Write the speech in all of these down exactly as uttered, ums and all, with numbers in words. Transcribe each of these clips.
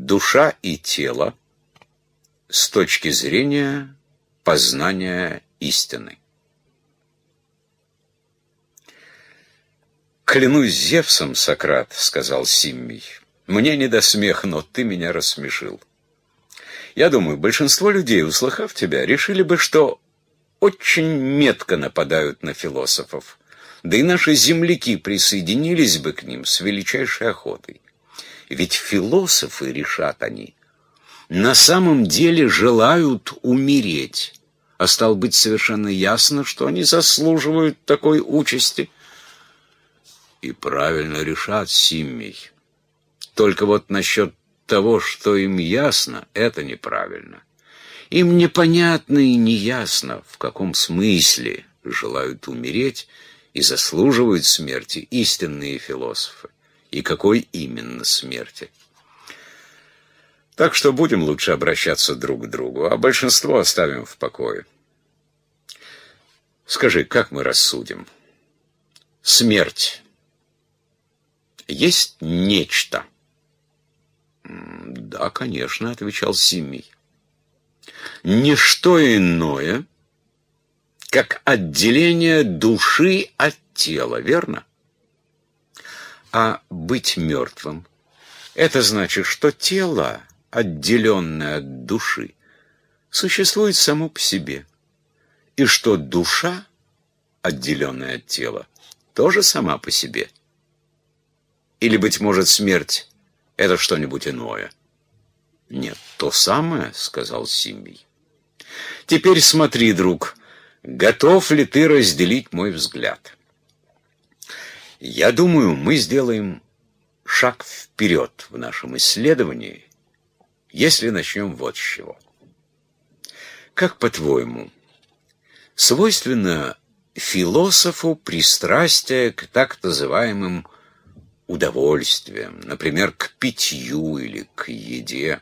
душа и тело с точки зрения познания истины. «Клянусь Зевсом, Сократ, — сказал Симмий, — мне не до смеха, но ты меня рассмешил. Я думаю, большинство людей, услыхав тебя, решили бы, что очень метко нападают на философов, да и наши земляки присоединились бы к ним с величайшей охотой. Ведь философы, решат они, на самом деле желают умереть, а стало быть совершенно ясно, что они заслуживают такой участи». И правильно решат, Симмий. Только вот насчет того, что им ясно, это неправильно. Им непонятно и неясно, в каком смысле желают умереть и заслуживают смерти истинные философы, и какой именно смерти. Так что будем лучше обращаться друг к другу, а большинство оставим в покое. Скажи, как мы рассудим? Смерть есть нечто? Да, конечно, отвечал Симмий. Ничто иное, как отделение души от тела, верно? А быть мертвым — это значит, что тело, отделенное от души, существует само по себе, и что душа, отделенная от тела, тоже сама по себе. Или, быть может, смерть — это что-нибудь иное? Нет, то самое, — сказал Симмий. Теперь смотри, друг, готов ли ты разделить мой взгляд? Я думаю, мы сделаем шаг вперед в нашем исследовании, если начнем вот с чего. Как, по-твоему, свойственно философу пристрастие к так называемым удовольствиям, например, к питью или к еде?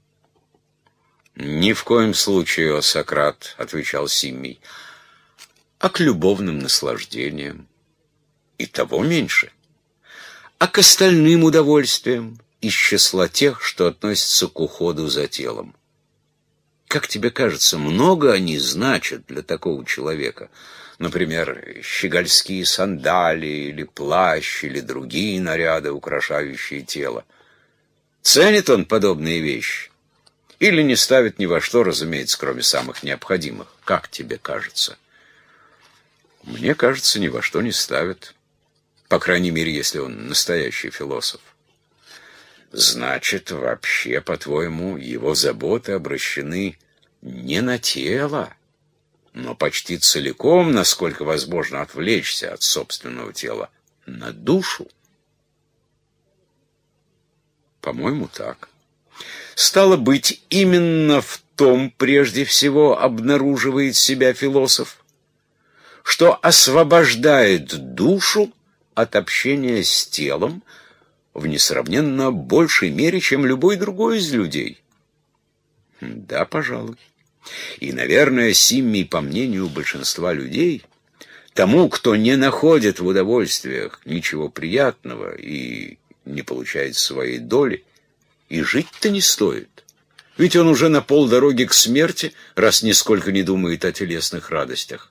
«Ни в коем случае, о Сократ, — отвечал Симмий, — а к любовным наслаждениям и того меньше, а к остальным удовольствиям из числа тех, что относятся к уходу за телом. Как тебе кажется, много они значат для такого человека? Например, щегольские сандалии или плащ или другие наряды, украшающие тело. Ценит он подобные вещи? Или не ставит ни во что, разумеется, кроме самых необходимых? Как тебе кажется?» «Мне кажется, ни во что не ставит. По крайней мере, если он настоящий философ». «Значит, вообще, по-твоему, его заботы обращены не на тело, но почти целиком, насколько возможно отвлечься от собственного тела, на душу?» «По-моему, так». «Стало быть, именно в том, прежде всего, обнаруживает себя философ, что освобождает душу от общения с телом в несравненно большей мере, чем любой другой из людей». «Да, пожалуй. И, наверное, Симмий, по мнению большинства людей, тому, кто не находит в удовольствиях ничего приятного и не получает своей доли, и жить-то не стоит. Ведь он уже на полдороги к смерти, раз нисколько не думает о телесных радостях».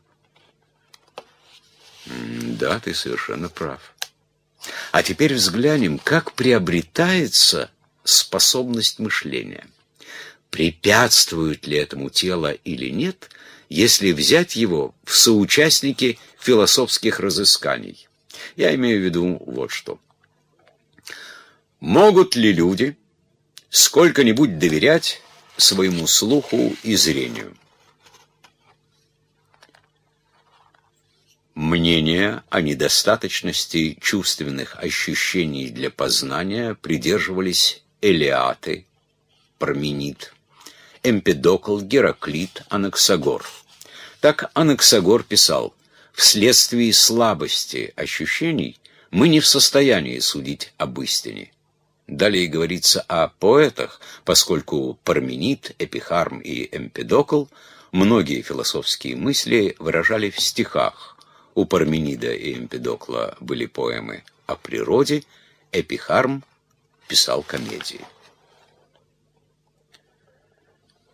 «Да, ты совершенно прав. А теперь взглянем, как приобретается способность мышления. Препятствует ли этому тело или нет, если взять его в соучастники философских разысканий? Я имею в виду вот что. Могут ли люди сколько-нибудь доверять своему слуху и зрению? Мнения о недостаточности чувственных ощущений для познания придерживались Элеаты, Парменид, Эмпедокл, Гераклит, Анаксагор. Так Анаксагор писал: «Вследствие слабости ощущений мы не в состоянии судить об истине». Далее говорится о поэтах, поскольку Парменид, Эпихарм и Эмпедокл многие философские мысли выражали в стихах. У Парменида и Эмпедокла были поэмы о природе, Эпихарм писал комедии.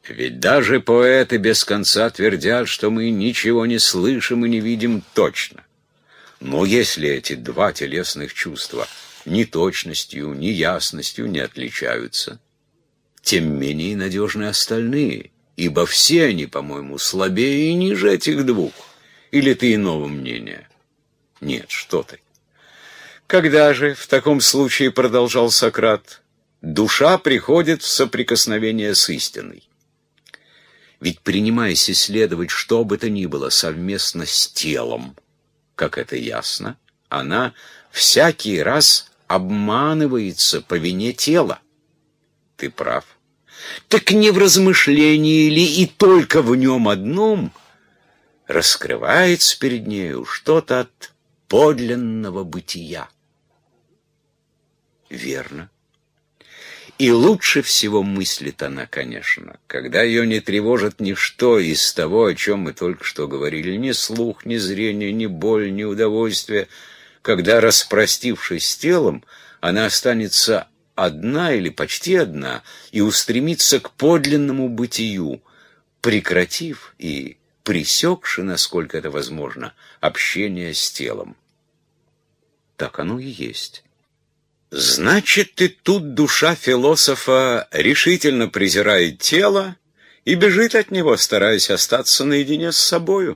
Ведь даже поэты без конца твердят, что мы ничего не слышим и не видим точно. Но если эти два телесных чувства ни точностью, ни ясностью не отличаются, тем менее надежны остальные, ибо все они, по-моему, слабее и ниже этих двух. Или ты иного мнения? Нет, что ты. Когда же в таком случае, продолжал Сократ, душа приходит в соприкосновение с истиной? Ведь, принимаясь исследовать что бы то ни было совместно с телом, как это ясно, она всякий раз обманывается по вине тела. Ты прав. Так не в размышлении ли и только в нем одном раскрывается перед нею что-то от подлинного бытия? Верно. И лучше всего мыслит она, конечно, когда ее не тревожит ничто из того, о чем мы только что говорили, ни слух, ни зрение, ни боль, ни удовольствие, когда, распростившись с телом, она останется одна или почти одна и устремится к подлинному бытию, прекратив и пресекши, насколько это возможно, общение с телом. Так оно и есть. Значит, и тут душа философа решительно презирает тело и бежит от него, стараясь остаться наедине с собою.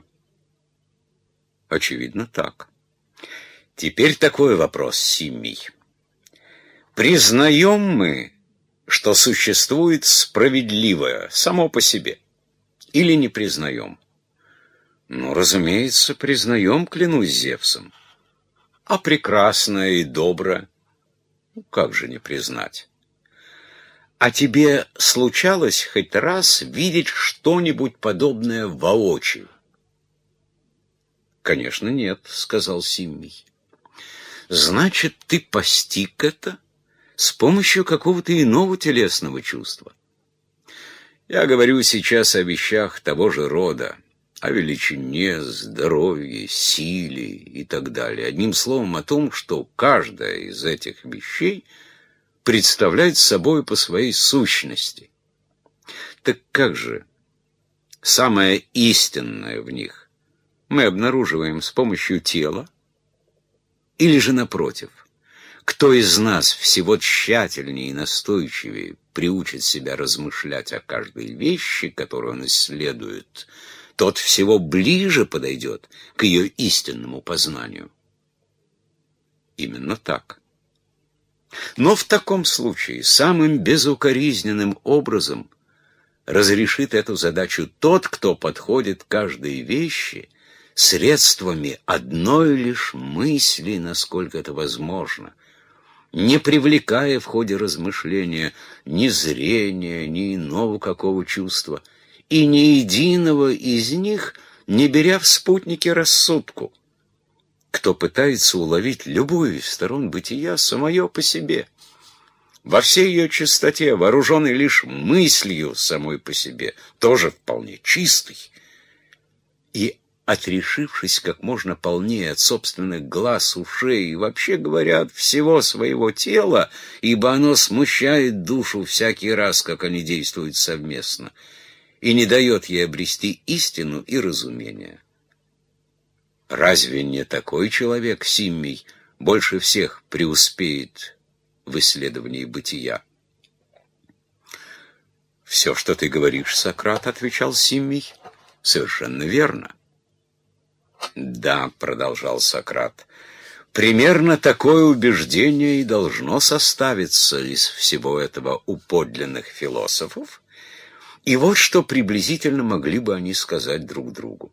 Очевидно, так. Теперь такой вопрос, Симмий. Признаем мы, что существует справедливое само по себе, или не признаем? Ну, разумеется, признаем, клянусь Зевсом. А прекрасное и доброе? Как же не признать? А тебе случалось хоть раз видеть что-нибудь подобное воочию? Конечно, нет, сказал Симмий. Значит, ты постиг это с помощью какого-то иного телесного чувства. Я говорю сейчас о вещах того же рода, о величине, здоровье, силе и так далее. Одним словом, о том, что каждая из этих вещей представляет собой по своей сущности. Так как же самое истинное в них мы обнаруживаем с помощью тела? Или же, напротив, кто из нас всего тщательнее и настойчивее приучит себя размышлять о каждой вещи, которую он исследует, тот всего ближе подойдет к ее истинному познанию? Именно так. Но в таком случае самым безукоризненным образом разрешит эту задачу тот, кто подходит к каждой вещи средствами одной лишь мысли, насколько это возможно, не привлекая в ходе размышления ни зрения, ни иного какого чувства, и ни единого из них не беря в спутники рассудку, кто пытается уловить любую из сторон бытия самое по себе, во всей ее чистоте, вооруженный лишь мыслью самой по себе, тоже вполне чистой, и отрешившись как можно полнее от собственных глаз, ушей и, вообще говоря, от всего своего тела, ибо оно смущает душу всякий раз, как они действуют совместно, и не дает ей обрести истину и разумение. Разве не такой человек, Симмий, больше всех преуспеет в исследовании бытия? «Все, что ты говоришь, Сократ, — отвечал Симмий, — совершенно верно». «Да, — продолжал Сократ, — примерно такое убеждение и должно составиться из всего этого у подлинных философов, и вот что приблизительно могли бы они сказать друг другу.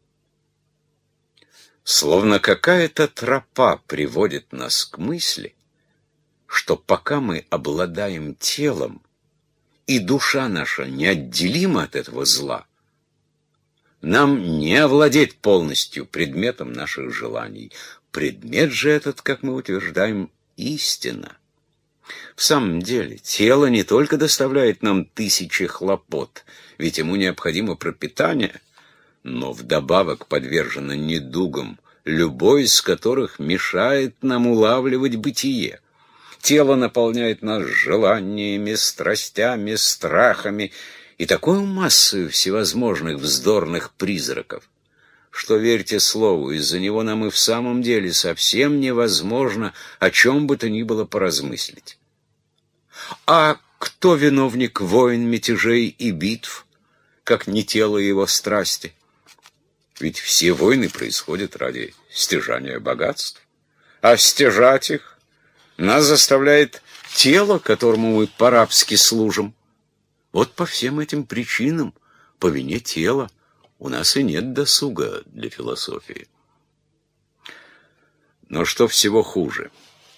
Словно какая-то тропа приводит нас к мысли, что пока мы обладаем телом, и душа наша неотделима от этого зла, нам не овладеть полностью предметом наших желаний. Предмет же этот, как мы утверждаем, истина. В самом деле, тело не только доставляет нам тысячи хлопот, ведь ему необходимо пропитание, но вдобавок подвержено недугам, любой из которых мешает нам улавливать бытие. Тело наполняет нас желаниями, страстями, страхами, и такой массой всевозможных вздорных призраков, что, верьте слову, из-за него нам и в самом деле совсем невозможно о чем бы то ни было поразмыслить. А кто виновник войн, мятежей и битв, как не тело его страсти? Ведь все войны происходят ради стяжания богатств, а стяжать их нас заставляет тело, которому мы по-рабски служим. Вот по всем этим причинам, по вине тела, у нас и нет досуга для философии. Но что всего хуже,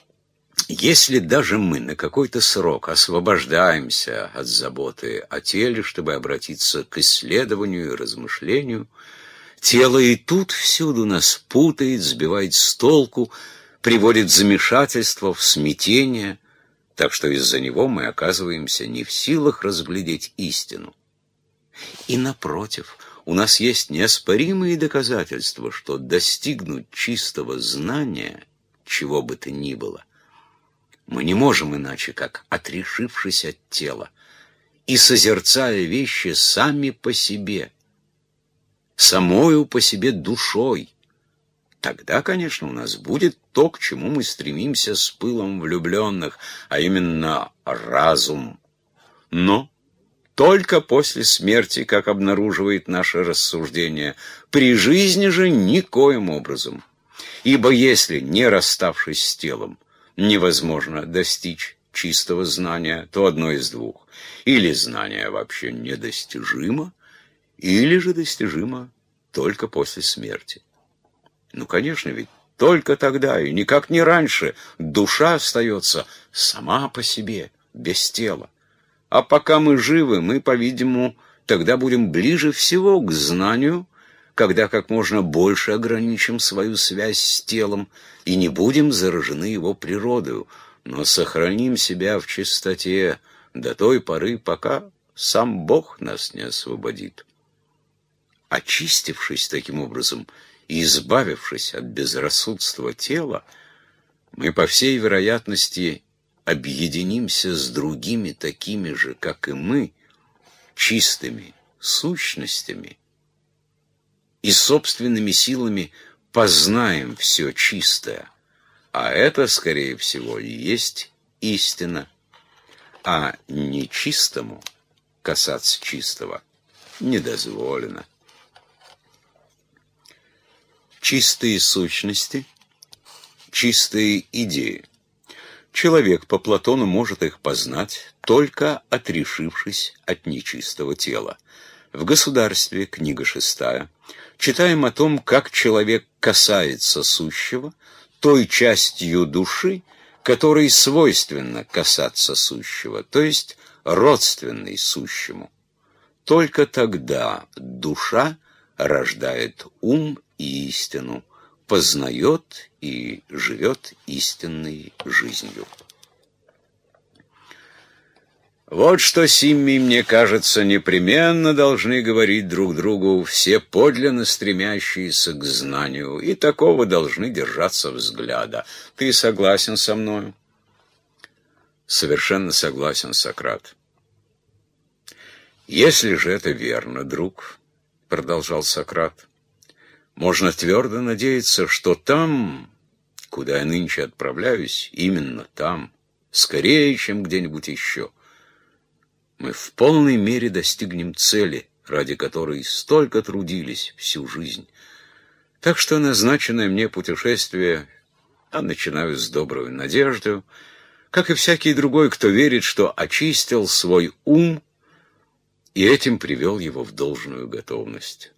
если даже мы на какой-то срок освобождаемся от заботы о теле, чтобы обратиться к исследованию и размышлению, тело и тут всюду нас путает, сбивает с толку, приводит в замешательство, в смятение, так что из-за него мы оказываемся не в силах разглядеть истину. И напротив, у нас есть неоспоримые доказательства, что достигнуть чистого знания, чего бы то ни было, мы не можем иначе, как отрешившись от тела и созерцая вещи сами по себе, самою по себе душой. Тогда, конечно, у нас будет то, к чему мы стремимся с пылом влюбленных, а именно разум. Но только после смерти, как обнаруживает наше рассуждение, при жизни же никоим образом. Ибо если, не расставшись с телом, невозможно достичь чистого знания, то одно из двух. Или знание вообще недостижимо, или же достижимо только после смерти. Ну, конечно, ведь только тогда и никак не раньше душа остается сама по себе, без тела. А пока мы живы, мы, по-видимому, тогда будем ближе всего к знанию, когда как можно больше ограничим свою связь с телом и не будем заражены его природою, но сохраним себя в чистоте до той поры, пока сам Бог нас не освободит. Очистившись таким образом и избавившись от безрассудства тела, мы, по всей вероятности, объединимся с другими такими же, как и мы, чистыми сущностями, и собственными силами познаем все чистое, а это, скорее всего, и есть истина, а нечистому касаться чистого не дозволено. Чистые сущности, чистые идеи. Человек по Платону может их познать, только отрешившись от нечистого тела. В «Государстве», книга шестая, читаем о том, как человек касается сущего той частью души, которой свойственно касаться сущего, то есть родственной сущему. Только тогда душа рождает ум и истину, познает и живет истинной жизнью. Вот что, Симми, мне кажется, непременно должны говорить друг другу все подлинно стремящиеся к знанию, и такого должны держаться взгляда. Ты согласен со мною? Совершенно согласен, Сократ. Если же это верно, друг, продолжал Сократ, можно твердо надеяться, что там, куда я нынче отправляюсь, именно там, скорее, чем где-нибудь еще, мы в полной мере достигнем цели, ради которой столько трудились всю жизнь. Так что назначенное мне путешествие я начинаю с доброй надеждой, как и всякий другой, кто верит, что очистил свой ум и этим привел его в должную готовность.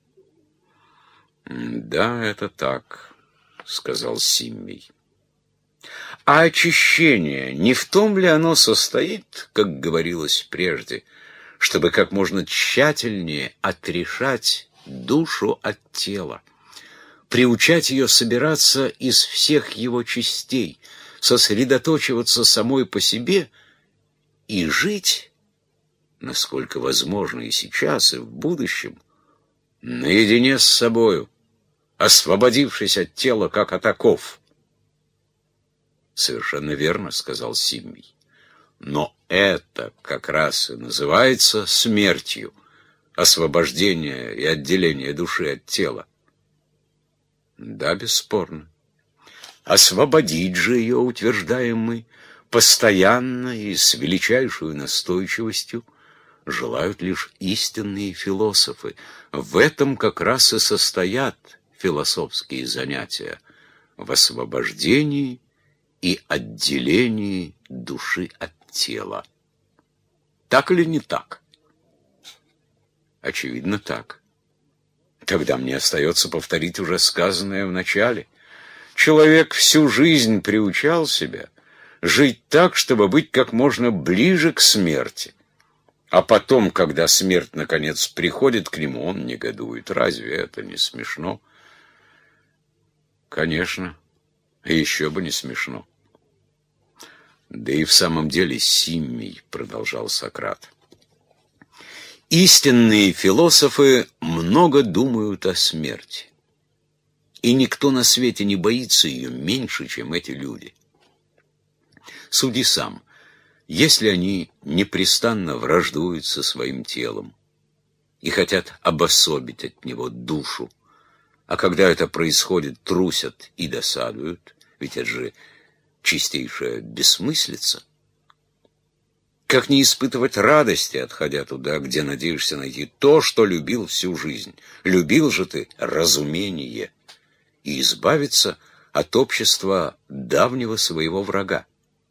«Да, это так», — сказал Симмий. «А очищение, не в том ли оно состоит, как говорилось прежде, чтобы как можно тщательнее отрешать душу от тела, приучать ее собираться из всех его частей, сосредоточиваться самой по себе и жить, насколько возможно и сейчас, и в будущем, наедине с собою, освободившись от тела, как от оков?» «Совершенно верно», — сказал Симмий. Но это как раз и называется смертью, освобождение и отделение души от тела. Да, бесспорно. Освободить же ее, утверждаем мы, постоянно и с величайшей настойчивостью желают лишь истинные философы. В этом как раз и состоят философские занятия, в освобождении и отделении души от тела. Так или не так? Очевидно, так. Тогда мне остается повторить уже сказанное в начале. Человек всю жизнь приучал себя жить так, чтобы быть как можно ближе к смерти. А потом, когда смерть наконец приходит к нему, он негодует. Разве это не смешно? Конечно, и еще бы не смешно. Да и в самом деле, Симмий, продолжал Сократ, истинные философы много думают о смерти. И никто на свете не боится ее меньше, чем эти люди. Суди сам, если они непрестанно враждуют со своим телом и хотят обособить от него душу, а когда это происходит, трусят и досадуют, ведь это же чистейшая бессмыслица. Как не испытывать радости, отходя туда, где надеешься найти то, что любил всю жизнь? Любил же ты разумение и избавиться от общества давнего своего врага.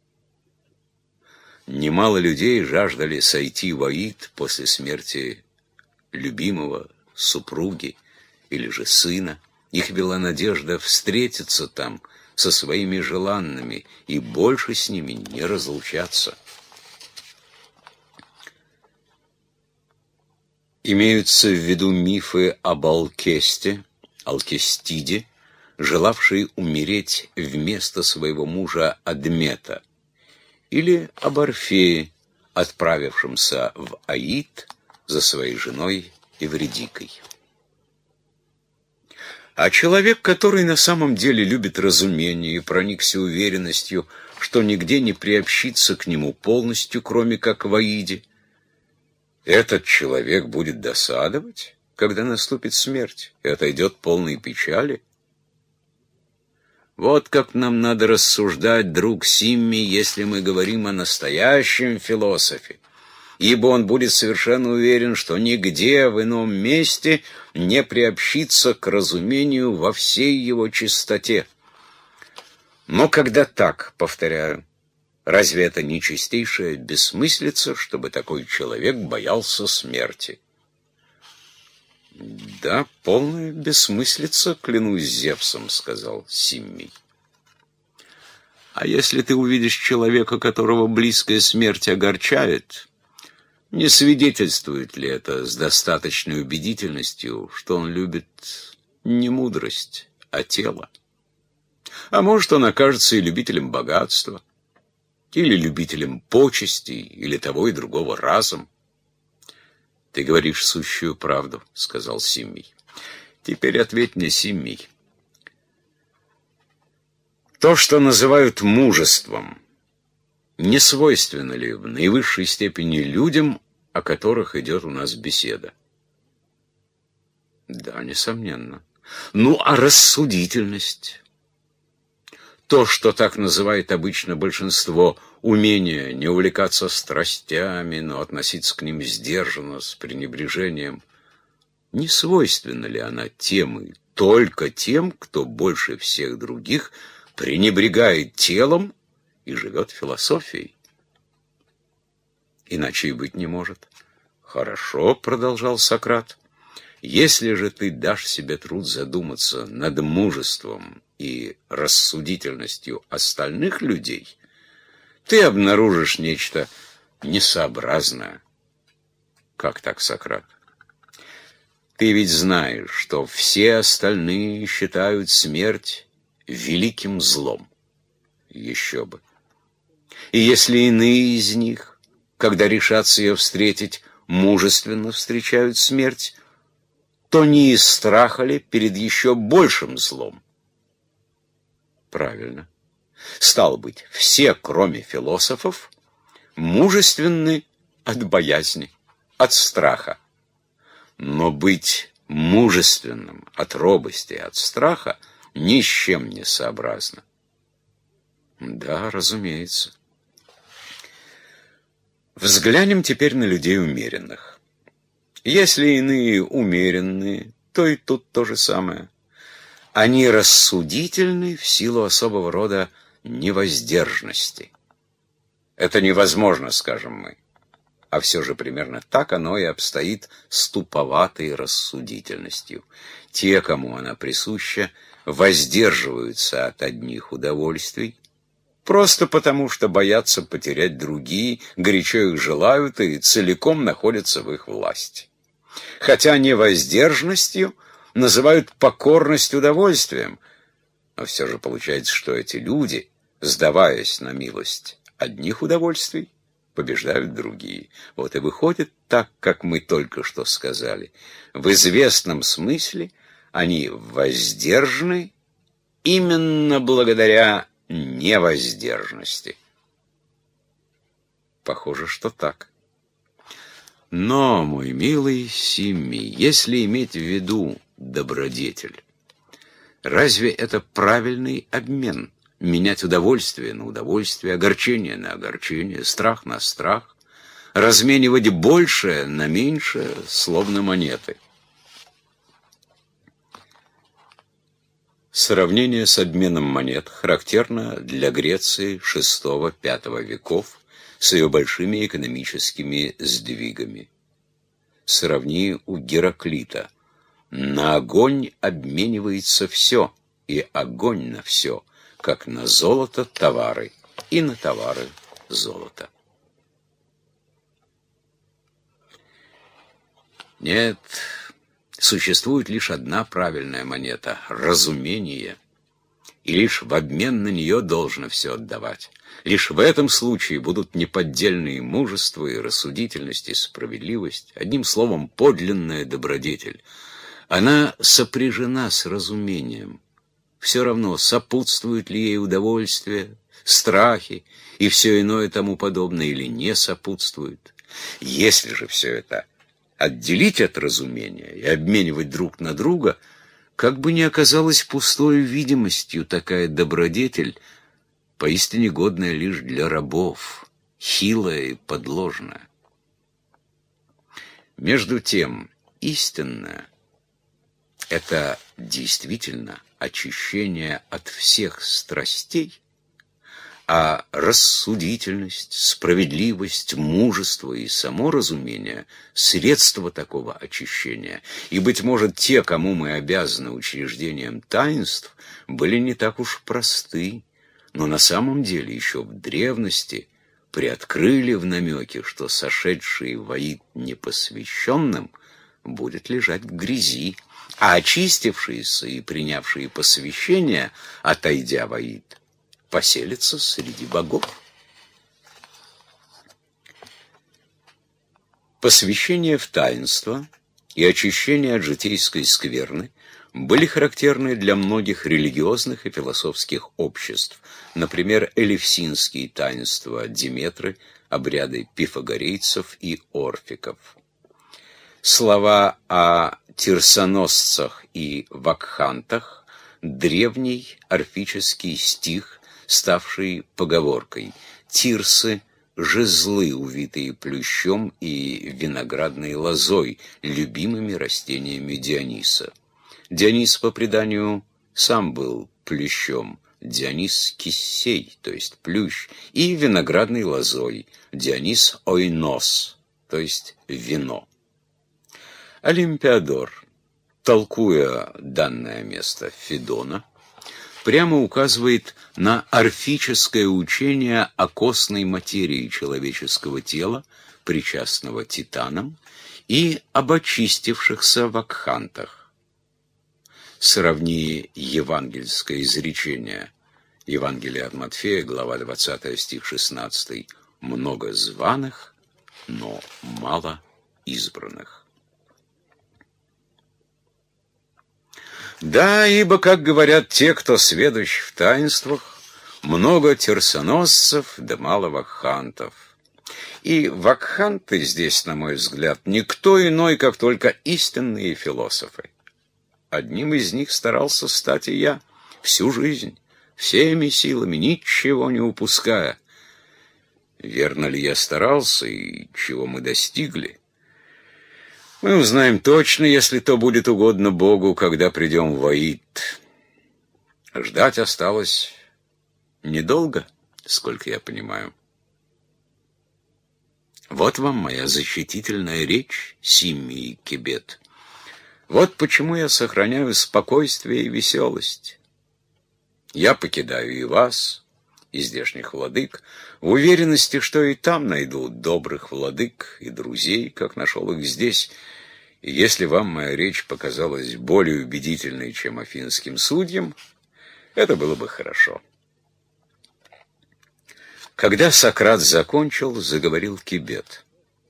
Немало людей жаждали сойти в Аид после смерти любимого, супруги или же сына. Их вела надежда встретиться там со своими желанными и больше с ними не разлучаться. Имеются в виду мифы об Алкесте, Алкестиде, желавшей умереть вместо своего мужа Адмета, или об Орфее, отправившемся в Аид за своей женой Эвридикой. А человек, который на самом деле любит разумение и проникся уверенностью, что нигде не приобщится к нему полностью, кроме как в Аиде, этот человек будет досадовать, когда наступит смерть, и отойдет полной печали. Вот как нам надо рассуждать, друг Симми, если мы говорим о настоящем философе, ибо он будет совершенно уверен, что нигде в ином месте не приобщится к разумению во всей его чистоте. Но когда так, повторяю, разве это не чистейшая бессмыслица, чтобы такой человек боялся смерти? Да, полная бессмыслица, клянусь Зевсом, сказал Симмий. А если ты увидишь человека, которого близкая смерть огорчает, не свидетельствует ли это с достаточной убедительностью, что он любит не мудрость, а тело? А может, он окажется и любителем богатства, или любителем почестей, или того и другого разом. Ты говоришь сущую правду, сказал Симмий. Теперь ответь мне, Симмий. То, что называют мужеством, не свойственно ли в наивысшей степени людям, о которых идет у нас беседа? Да, несомненно. Ну, а рассудительность? То, что так называет обычно большинство, умение не увлекаться страстями, но относиться к ним сдержанно, с пренебрежением, не свойственна ли она тем и только тем, кто больше всех других пренебрегает телом и живет философией? Иначе и быть не может. Хорошо, продолжал Сократ, если же ты дашь себе труд задуматься над мужеством и рассудительностью остальных людей, ты обнаружишь нечто несообразное. Как так, Сократ? Ты ведь знаешь, что все остальные считают смерть великим злом. Еще бы. И если иные из них, когда решатся ее встретить, мужественно встречают смерть, то не из страха ли перед еще большим злом? Правильно. Стало быть, все, кроме философов, мужественны от боязни, от страха. Но быть мужественным от робости, от страха ни с чем не сообразно. Да, разумеется. Взглянем теперь на людей умеренных. Если иные умеренные, то и тут то же самое. Они рассудительны в силу особого рода невоздержности. Это невозможно, скажем мы. А все же примерно так оно и обстоит с туповатой рассудительностью. Те, кому она присуща, воздерживаются от одних удовольствий, просто потому, что боятся потерять другие, горячо их желают и целиком находятся в их власти. Хотя невоздержанностью называют покорность удовольствием, но все же получается, что эти люди, сдаваясь на милость одних удовольствий, побеждают другие. Вот и выходит так, как мы только что сказали. В известном смысле они воздержаны именно благодаря невоздержанности. Похоже, что так. Но, мой милый Симми, если иметь в виду добродетель, разве это правильный обмен? Менять удовольствие на удовольствие, огорчение на огорчение, страх на страх, разменивать большее на меньшее, словно монеты. Сравнение с обменом монет характерно для Греции шестого-пятого веков с ее большими экономическими сдвигами. Сравни у Гераклита. На огонь обменивается все, и огонь на все, как на золото товары, и на товары золото. Нет, существует лишь одна правильная монета — разумение, и лишь в обмен на нее должно все отдавать. Лишь в этом случае будут неподдельные мужество и рассудительность и справедливость, одним словом, подлинная добродетель. Она сопряжена с разумением. Все равно, сопутствует ли ей удовольствие, страхи и все иное тому подобное, или не сопутствует. Если же все это отделить от разумения и обменивать друг на друга, как бы ни оказалась пустой видимостью такая добродетель, поистине годная лишь для рабов, хилая и подложная. Между тем, истинное — это действительно очищение от всех страстей, а рассудительность, справедливость, мужество и само разумение — средства такого очищения. И, быть может, те, кому мы обязаны учреждением таинств, были не так уж просты, но на самом деле еще в древности приоткрыли в намеке, что сошедший в аид непосвященным будет лежать в грязи, а очистившиеся и принявшие посвящение, отойдя в аид, поселятся среди богов. Посвящение в таинство и очищение от житейской скверны были характерны для многих религиозных и философских обществ, например, элевсинские таинства Диметры, обряды пифагорейцев и орфиков. Слова о тирсоносцах и вакхантах — древний орфический стих, ставший поговоркой. Тирсы — жезлы, увитые плющом и виноградной лозой, любимыми растениями Диониса. Дионис, по преданию, сам был плющом, Дионис — киссей, то есть плющ, и виноградной лозой, Дионис — ойнос, то есть вино. Олимпиадор, толкуя данное место Федона, прямо указывает на орфическое учение о костной материи человеческого тела, причастного титанам, и об очистившихся вакхантах. Сравни евангельское изречение. Евангелие от Матфея, глава двадцатая, стих шестнадцатый. «Много званых, но мало избранных». Да, ибо, как говорят те, кто сведущ в таинствах, много терсоносцев да мало вакхантов. И вакханты здесь, на мой взгляд, никто иной, как только истинные философы. Одним из них старался стать и я всю жизнь, всеми силами, ничего не упуская. Верно ли я старался и чего мы достигли? Мы узнаем точно, если то будет угодно Богу, когда придем в Аид. Ждать осталось недолго, сколько я понимаю. Вот вам моя защитительная речь, Симми и Кибет. Вот почему я сохраняю спокойствие и веселость. Я покидаю и вас, и здешних владык, в уверенности, что и там найду добрых владык и друзей, как нашел их здесь. И если вам моя речь показалась более убедительной, чем афинским судьям, это было бы хорошо. Когда Сократ закончил, заговорил Кибет.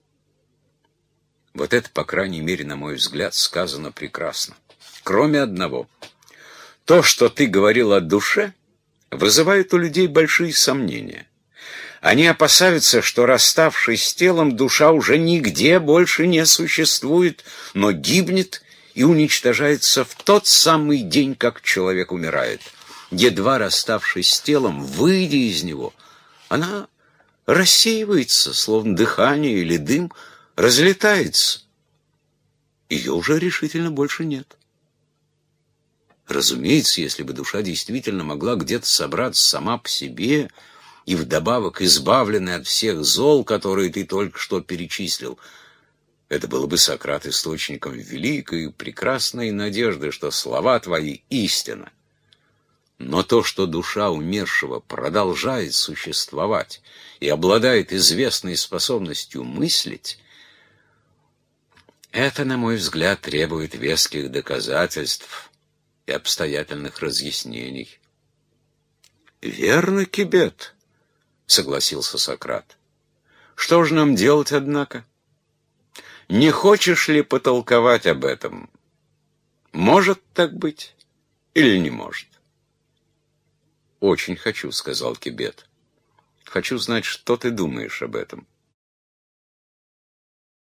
Вот это, по крайней мере, на мой взгляд, сказано прекрасно. Кроме одного. То, что ты говорил о душе, вызывает у людей большие сомнения. Они опасаются, что, расставшись с телом, душа уже нигде больше не существует, но гибнет и уничтожается в тот самый день, как человек умирает. Едва расставшись с телом, выйдя из него, она рассеивается, словно дыхание или дым, разлетается. Ее уже решительно больше нет. Разумеется, если бы душа действительно могла где-то собраться сама по себе и вдобавок избавленная от всех зол, которые ты только что перечислил, это было бы, Сократ, источником великой и прекрасной надежды, что слова твои — истина. Но то, что душа умершего продолжает существовать и обладает известной способностью мыслить, это, на мой взгляд, требует веских доказательств и обстоятельных разъяснений. «Верно, Кибет», — согласился Сократ. «Что же нам делать, однако? Не хочешь ли потолковать об этом? Может так быть или не может?» «Очень хочу», — сказал Кибет. «Хочу знать, что ты думаешь об этом».